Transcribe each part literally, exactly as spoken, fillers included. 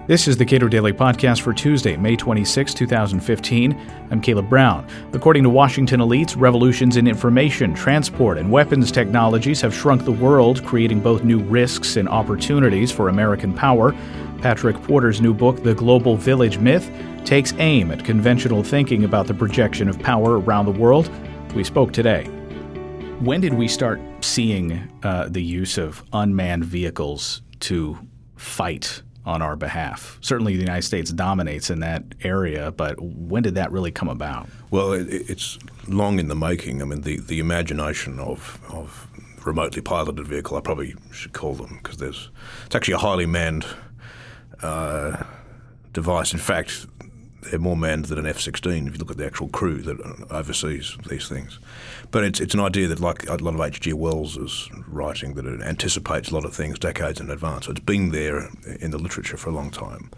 This is the Cato Daily Podcast for Tuesday, May twenty-sixth, twenty fifteen. I'm Caleb Brown. According to Washington elites, revolutions in information, transport, and weapons technologies have shrunk the world, creating both new risks and opportunities for American power. Patrick Porter's new book, The Global Village Myth, takes aim at conventional thinking about the projection of power around the world. We spoke today. When did we start seeing uh, the use of unmanned vehicles to fight on our behalf? Certainly the United States dominates in that area, but when did that really come about? Well, it, it's long in the making. I mean, the, the imagination of, of remotely piloted vehicle, I probably should call them, because there's it's actually a highly manned uh, device. In fact, they're more manned than an F sixteen if you look at the actual crew that oversees these things. But it's it's an idea that, like a lot of H G Wells is writing, that it anticipates a lot of things decades in advance. So it's been there in the literature for a long time.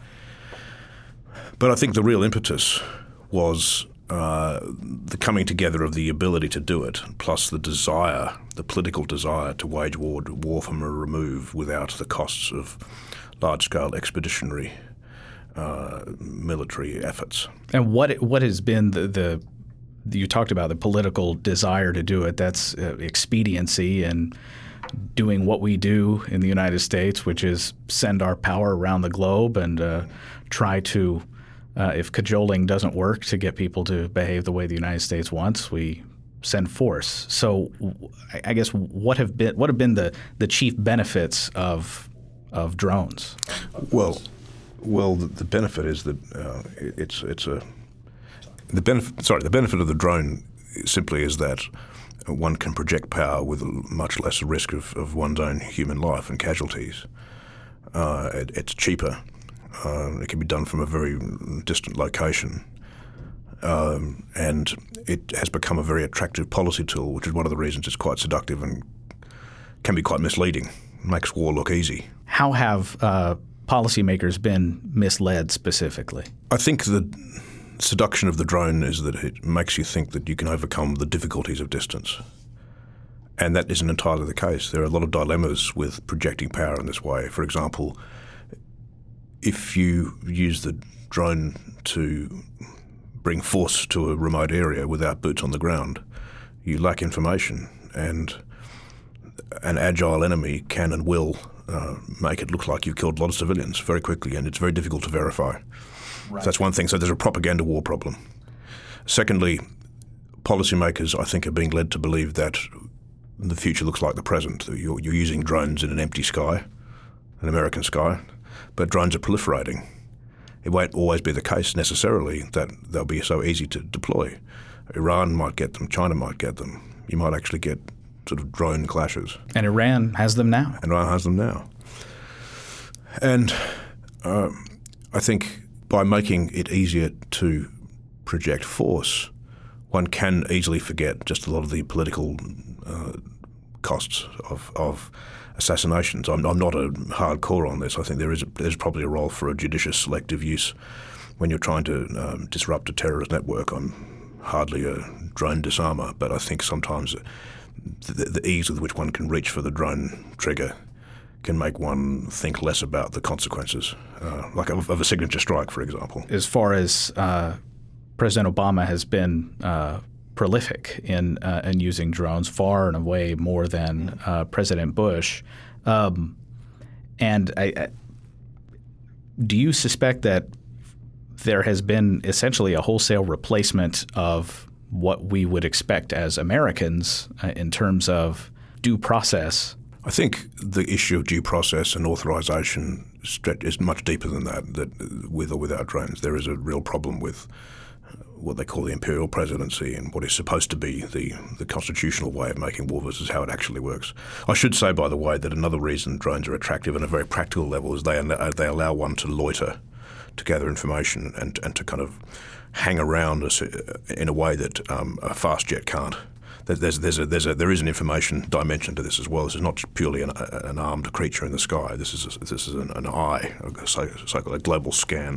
But I think the real impetus was uh, the coming together of the ability to do it, plus the desire, the political desire to wage war, war from a remove without the costs of large-scale expeditionary Uh, military efforts. And what what has been the, the you talked about the political desire to do it? That's uh, expediency and doing what we do in the United States, which is send our power around the globe and uh, try to, uh, if cajoling doesn't work to get people to behave the way the United States wants, we send force. So I guess what have been what have been the, the chief benefits of of drones? Well. Well, the, the benefit is that uh, it's it's a the benefit. Sorry, the benefit of the drone simply is that one can project power with much less risk of, of one's own human life and casualties. Uh, it, it's cheaper. Uh, it can be done from a very distant location, um, and it has become a very attractive policy tool, which is one of the reasons it's quite seductive and can be quite misleading. It makes war look easy. How have uh policymakers been misled specifically? I think the seduction of the drone is that it makes you think that you can overcome the difficulties of distance. And that isn't entirely the case. There are a lot of dilemmas with projecting power in this way. For example, if you use the drone to bring force to a remote area without boots on the ground, you lack information, and an agile enemy can and will Uh, make it look like you've killed a lot of civilians very quickly, and it's very difficult to verify. Right. So that's one thing. So there's a propaganda war problem. Secondly, policymakers, I think, are being led to believe that the future looks like the present. You're, you're using drones in an empty sky, an American sky, but drones are proliferating. It won't always be the case necessarily that they'll be so easy to deploy. Iran might get them. China might get them. You might actually get sort of drone clashes. And Iran has them now. And Iran has them now. And uh, I think by making it easier to project force, one can easily forget just a lot of the political uh, costs of, of assassinations. I'm, I'm not a hardcore on this. I think there is a, there's probably a role for a judicious selective use when you're trying to um, disrupt a terrorist network. I'm hardly a drone disarmer, but I think sometimes The, the ease with which one can reach for the drone trigger can make one think less about the consequences, uh, like of, of a signature strike, for example. As far as uh, President Obama has been uh, prolific in uh, in using drones, far and away more than uh, President Bush. Um, and I, I, do you suspect that there has been essentially a wholesale replacement of what we would expect as Americans uh, in terms of due process? I think the issue of due process and authorization is much deeper than that, that with or without drones. There is a real problem with what they call the imperial presidency and what is supposed to be the, the constitutional way of making war versus how it actually works. I should say, by the way, that another reason drones are attractive on a very practical level is they, they allow one to loiter, to gather information and, and to kind of hang around in a way that um, a fast jet can't. There's, there's a, there's a, there is an information dimension to this as well. This is not purely an, an armed creature in the sky. This is a, this is an, an eye, a, so, a global scan.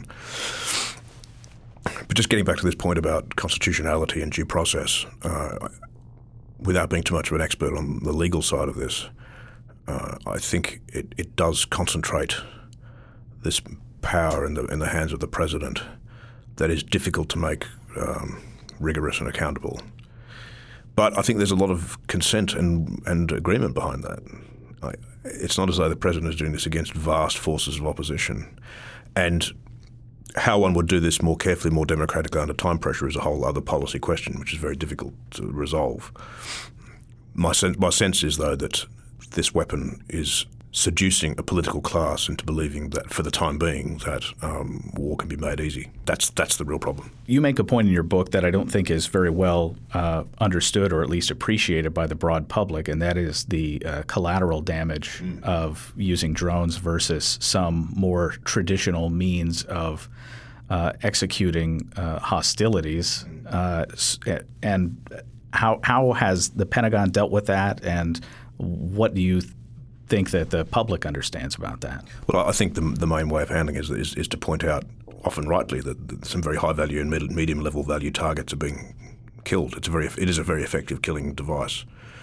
But just getting back to this point about constitutionality and due process, uh, without being too much of an expert on the legal side of this, uh, I think it, it does concentrate this power in the in the hands of the president that is difficult to make um, rigorous and accountable. But I think there's a lot of consent and, and agreement behind that. I, it's not as though the president is doing this against vast forces of opposition. And how one would do this more carefully, more democratically under time pressure is a whole other policy question, which is very difficult to resolve. My, sen- my sense is, though, that this weapon is seducing a political class into believing that, for the time being, that um, war can be made easy. That's that's the real problem. You make a point in your book that I don't think is very well uh, understood, or at least appreciated by the broad public, and that is the uh, collateral damage mm. of using drones versus some more traditional means of uh, executing uh, hostilities. Uh, and how how has the Pentagon dealt with that, and what do you th- think that the public understands about that? Well, I think the, the main way of handling it is, is, is to point out, often rightly, that, that some very high value and mid, medium level value targets are being killed. It's a very it is a very effective killing device.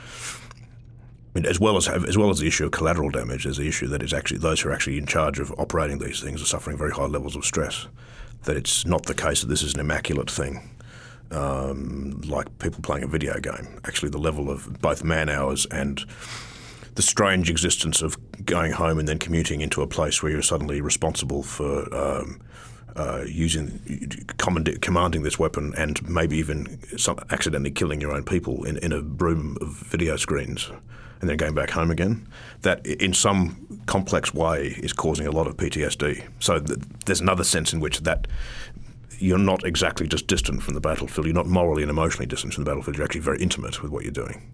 I mean, as well as as well as the issue of collateral damage, there's the issue that is actually those who are actually in charge of operating these things are suffering very high levels of stress. That it's not the case that this is an immaculate thing, um, like people playing a video game. Actually, the level of both man hours and the strange existence of going home and then commuting into a place where you're suddenly responsible for um, uh, using, command- commanding this weapon and maybe even some, accidentally killing your own people in, in a room of video screens and then going back home again, that in some complex way is causing a lot of P T S D. So th- there's another sense in which that you're not exactly just distant from the battlefield. You're not morally and emotionally distant from the battlefield. You're actually very intimate with what you're doing.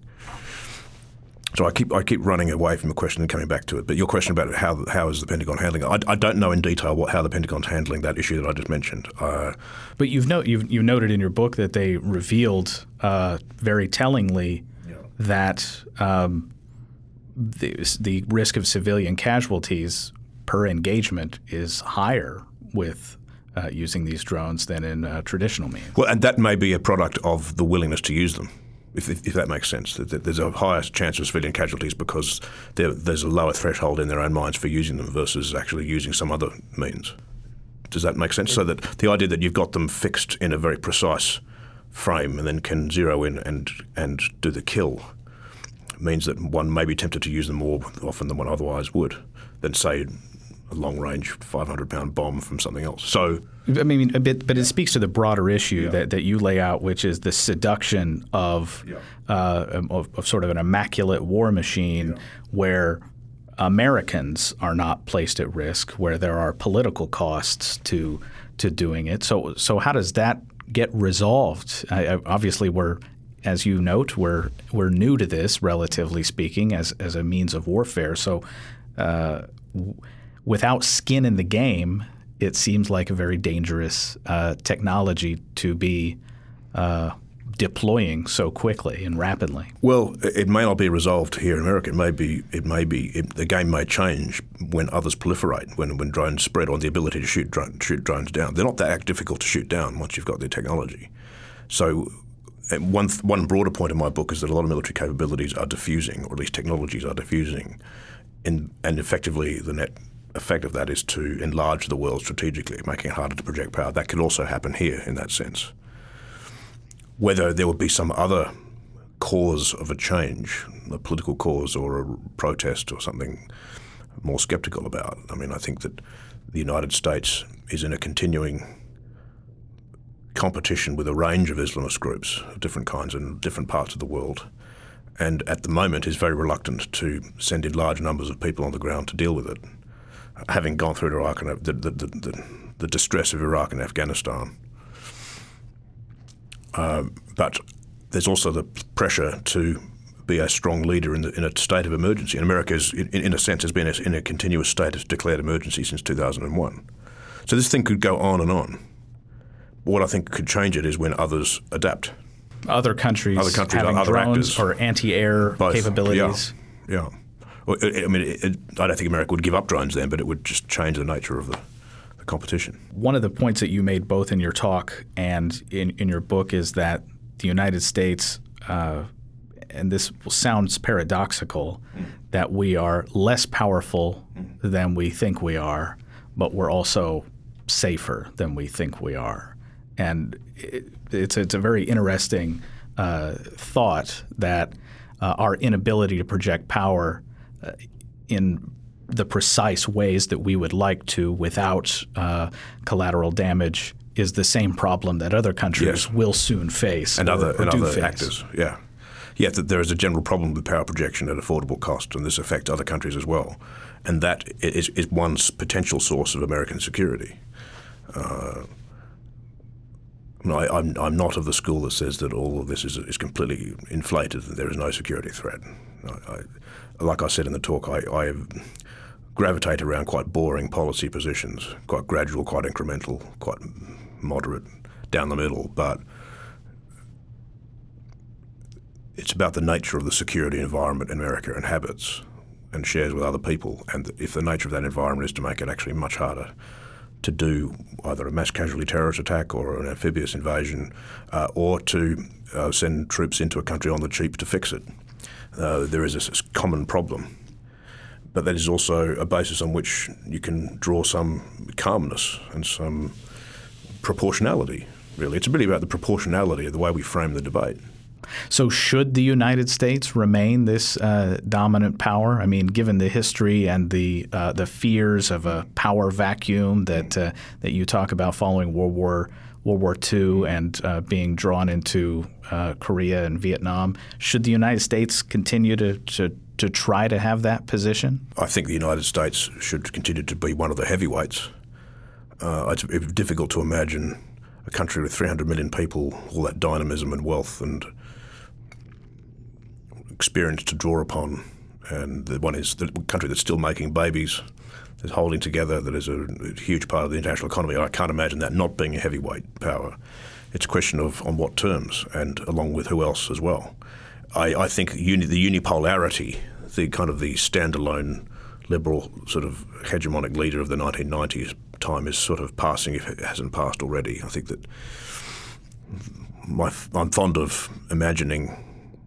So I keep I keep running away from the question and coming back to it. But your question about how how is the Pentagon handling it? I, I don't know in detail what how the Pentagon's handling that issue that I just mentioned. Uh, but you've no, you've you noted in your book that they revealed uh, very tellingly yeah. that um, the the risk of civilian casualties per engagement is higher with uh, using these drones than in uh, traditional means. Well, and that may be a product of the willingness to use them. If, if, if that makes sense. There's a higher chance of civilian casualties because there's a lower threshold in their own minds for using them versus actually using some other means. Does that make sense? So that the idea that you've got them fixed in a very precise frame and then can zero in and, and do the kill means that one may be tempted to use them more often than one otherwise would than, say, a long-range five hundred pound bomb from something else. So, I mean, a bit, but it speaks to the broader issue yeah. that, that you lay out, which is the seduction of, yeah. uh, of, of sort of an immaculate war machine yeah. where Americans are not placed at risk, where there are political costs to to doing it. So, so how does that get resolved? I, I, obviously, we're as you note, we're we're new to this, relatively speaking, as as a means of warfare. So. Uh, w- Without skin in the game, it seems like a very dangerous uh, technology to be uh, deploying so quickly and rapidly. Well, it may not be resolved here in America. It may be. It may be. It, the game may change when others proliferate. When when drones spread, on the ability to shoot drone, shoot drones down. They're not that difficult to shoot down once you've got the technology. So. One one broader point in my book is that a lot of military capabilities are diffusing, or at least technologies are diffusing, in, and effectively the net effect of that is to enlarge the world strategically, making it harder to project power. That could also happen here in that sense. Whether there would be some other cause of a change, a political cause or a protest or something, I'm more skeptical about. I mean, I think that the United States is in a continuing competition with a range of Islamist groups of different kinds in different parts of the world, and at the moment is very reluctant to send in large numbers of people on the ground to deal with it, having gone through Iraq and the, the, the, the, the distress of Iraq and Afghanistan. Uh, but there's also the pressure to be a strong leader in, the, in a state of emergency. And America, is, in, in a sense, has been in a continuous state of declared emergency since two thousand one. So this thing could go on and on. What I think could change it is when others adapt. Other countries, other countries having other drones actors. Or anti-air Both. capabilities. Yeah, yeah. Well, I mean, it, it, I don't think America would give up drones then, but it would just change the nature of the, the competition. One of the points that you made both in your talk and in, in your book is that the United States, uh, and this sounds paradoxical, mm. that we are less powerful mm. than we think we are, but we're also safer than we think we are. And it, it's, it's a very interesting uh, thought that uh, our inability to project power uh, in the precise ways that we would like to without uh, collateral damage is the same problem that other countries yes. will soon face and or, other, or and do other face. actors. Yeah, yeah. That there is a general problem with power projection at affordable cost, and this affects other countries as well. And that is, is one potential source of American security. Uh, no, I, I'm I'm not of the school that says that all of this is is completely inflated and there is no security threat. I, I, like I said in the talk, I, I gravitate around quite boring policy positions, quite gradual, quite incremental, quite moderate, down the middle, but it's about the nature of the security environment in America and habits and shares with other people. And if the nature of that environment is to make it actually much harder to do either a mass casualty terrorist attack or an amphibious invasion uh, or to uh, send troops into a country on the cheap to fix it, uh, there is a common problem. But that is also a basis on which you can draw some calmness and some proportionality, really. It's really about the proportionality of the way we frame the debate. So should the United States remain this uh, dominant power? I mean, given the history and the uh, the fears of a power vacuum that uh, that you talk about following World War World War Two and uh, being drawn into uh, Korea and Vietnam, should the United States continue to, to to try to have that position? I think the United States should continue to be one of the heavyweights. Uh, it's, it's difficult to imagine a country with three hundred million people, all that dynamism and wealth and experience to draw upon, and the one is the country that's still making babies, that's holding together, that is a, a huge part of the international economy. I can't imagine that not being a heavyweight power. It's a question of on what terms and along with who else as well. I, I think uni, the unipolarity, the kind of the standalone liberal sort of hegemonic leader of the nineteen nineties time is sort of passing if it hasn't passed already. I think that my, I'm fond of imagining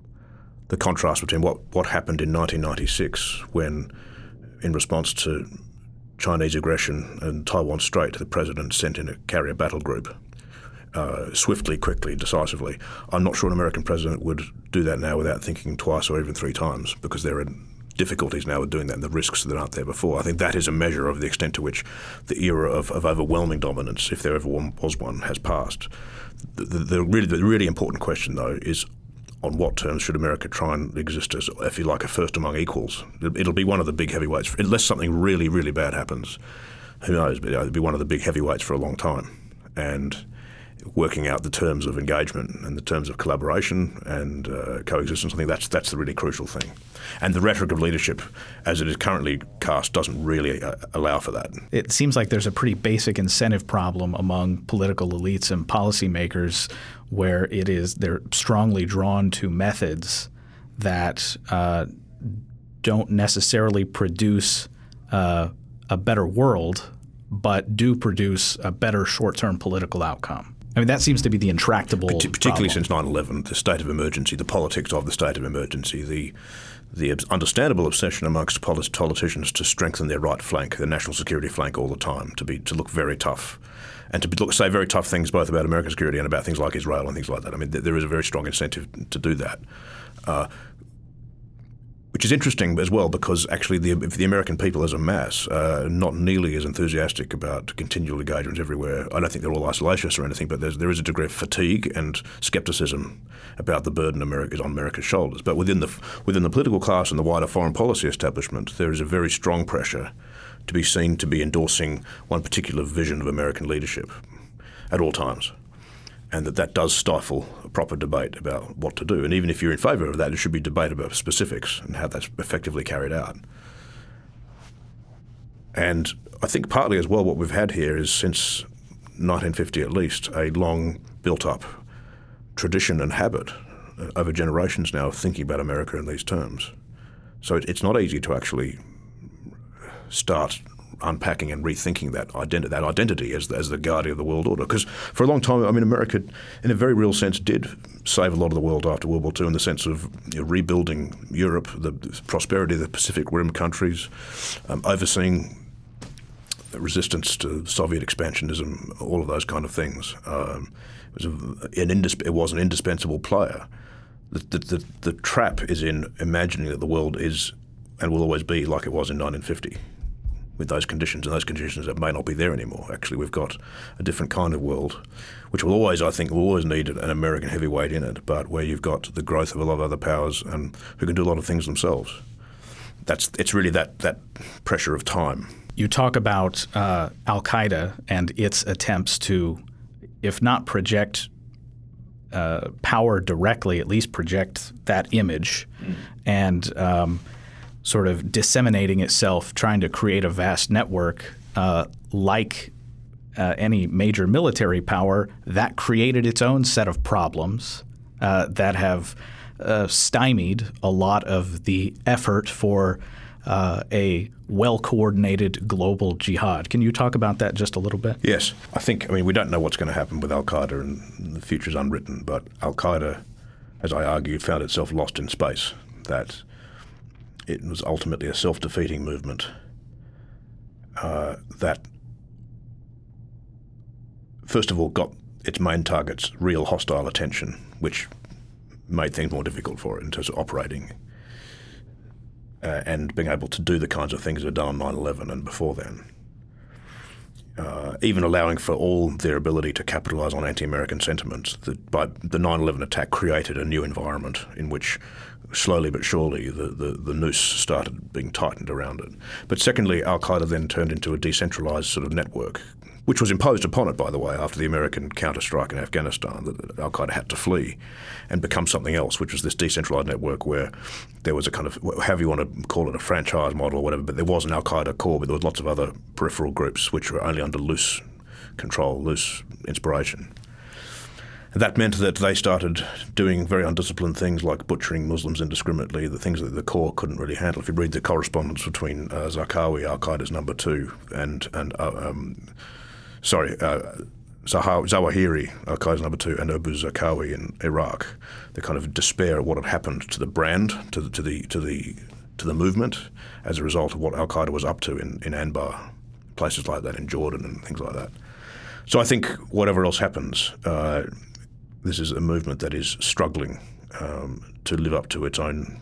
the contrast between what, what happened in nineteen ninety-six when, in response to Chinese aggression in Taiwan Strait, the president sent in a carrier battle group uh, swiftly, quickly, decisively. I'm not sure an American president would do that now without thinking twice or even three times, because there are difficulties now with doing that and the risks that aren't there before. I think that is a measure of the extent to which the era of, of overwhelming dominance, if there ever was one, has passed. The, the, the, really, the really important question, though, is on what terms should America try and exist as, if you like, a first among equals? It'll be one of the big heavyweights, unless something really, really bad happens. Who knows? But it'll be one of the big heavyweights for a long time. And working out the terms of engagement and the terms of collaboration and uh, coexistence, I think that's that's the really crucial thing. And the rhetoric of leadership, as it is currently cast, doesn't really uh, allow for that. It seems like there's a pretty basic incentive problem among political elites and policymakers where it is they're strongly drawn to methods that uh, don't necessarily produce uh, a better world, but do produce a better short-term political outcome. I mean, that seems to be the intractable Partic- Particularly problem. since nine eleven, the state of emergency, the politics of the state of emergency, the the understandable obsession amongst politicians to strengthen their right flank, their national security flank all the time, to be to look very tough, and to be, look, say very tough things both about American security and about things like Israel and things like that. I mean, th- there is a very strong incentive to do that. Uh, Which is interesting as well, because actually the, the American people as a mass are not nearly as enthusiastic about continual engagements everywhere. I don't think they're all isolationists or anything, but there's, there is a degree of fatigue and skepticism about the burden America is on America's shoulders. But within the within the political class and the wider foreign policy establishment, there is a very strong pressure to be seen to be endorsing one particular vision of American leadership at all times. And that that does stifle a proper debate about what to do. And even if you're in favour of that, it should be debate about specifics and how that's effectively carried out. And I think partly as well what we've had here is, since nineteen fifty at least, a long built-up tradition and habit over generations now of thinking about America in these terms. So it, it's not easy to actually start unpacking and rethinking that identi- that identity as the, as the guardian of the world order. Because for a long time, I mean, America, in a very real sense, did save a lot of the world after World War Two in the sense of you know, rebuilding Europe, the prosperity of the Pacific Rim countries, um, overseeing resistance to Soviet expansionism, all of those kind of things. Um, it, was a, an indis- it was an indispensable player. The, the, the, the trap is in imagining that the world is and will always be like it was in nineteen fifty, with those conditions, and those conditions that may not be there anymore. Actually, we've got a different kind of world, which will always, I think, will always need an American heavyweight in it, but where you've got the growth of a lot of other powers and who can do a lot of things themselves. That's it's really that that pressure of time. You talk about uh, Al-Qaeda and its attempts to, if not project uh, power directly, at least project that image, mm. and um, sort of disseminating itself, trying to create a vast network uh, like uh, any major military power that created its own set of problems uh, that have uh, stymied a lot of the effort for uh, a well-coordinated global jihad. Can you talk about that just a little bit? Yes. I think, I mean, we don't know what's going to happen with Al-Qaeda, and the future's unwritten, but Al-Qaeda, as I argue, found itself lost in space, that it was ultimately a self-defeating movement uh, that, first of all, got its main targets real hostile attention, which made things more difficult for it in terms of operating uh, and being able to do the kinds of things that were done on nine eleven and before then. Uh, even allowing for all their ability to capitalize on anti-American sentiments. The, by the nine eleven attack created a new environment in which slowly but surely the, the, the noose started being tightened around it. But secondly, Al-Qaeda then turned into a decentralized sort of network, which was imposed upon it, by the way, after the American counterstrike in Afghanistan, that Al-Qaeda had to flee and become something else, which was this decentralized network where there was a kind of, however you want to call it, a franchise model or whatever, but there was an Al-Qaeda core, but there was lots of other peripheral groups which were only under loose control, loose inspiration. And that meant that they started doing very undisciplined things like butchering Muslims indiscriminately, the things that the core couldn't really handle. If you read the correspondence between uh, Zarqawi, Al-Qaeda's number two, and, and uh, um, sorry, uh, Zawahiri, Al-Qaeda's number two, and Abu Zarqawi in Iraq, the kind of despair at what had happened to the brand, to the to the to the to the movement, as a result of what Al-Qaeda was up to in, in Anbar, places like that in Jordan and things like that. So I think whatever else happens, uh, this is a movement that is struggling um, to live up to its own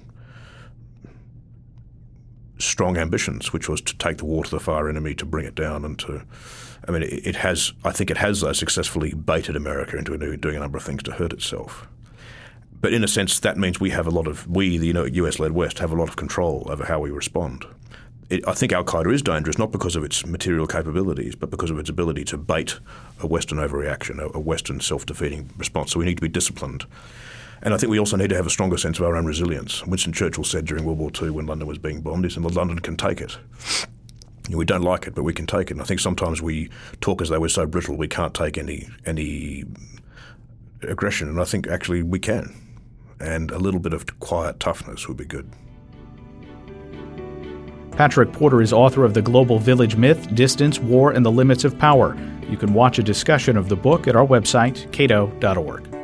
strong ambitions, which was to take the war to the far enemy, to bring it down, and to, I mean, it, it has, I think it has though successfully baited America into doing a number of things to hurt itself. But in a sense, that means we have a lot of, we, the you know, U S-led West, have a lot of control over how we respond. It, I think Al-Qaeda is dangerous, not because of its material capabilities, but because of its ability to bait a Western overreaction, a, a Western self-defeating response. So we need to be disciplined. And I think we also need to have a stronger sense of our own resilience. Winston Churchill said during World War Two when London was being bombed, he said, well, London can take it. You know, we don't like it, but we can take it. And I think sometimes we talk as though we're so brittle we can't take any any aggression. And I think actually we can. And a little bit of quiet toughness would be good. Patrick Porter is author of The Global Village Myth, Distance, War, and the Limits of Power. You can watch a discussion of the book at our website, cato dot org.